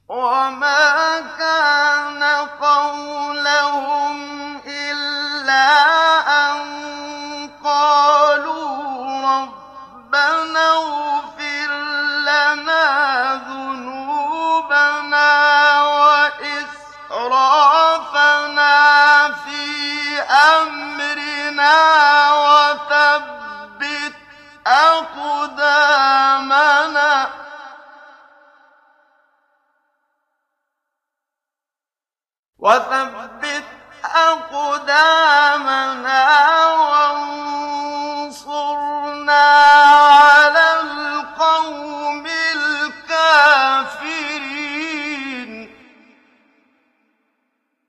وما كان قولهم إلا أن قالوا ربنا اغفر لنا ذنوبنا وإسرافنا في أمرنا وثبت أقدامنا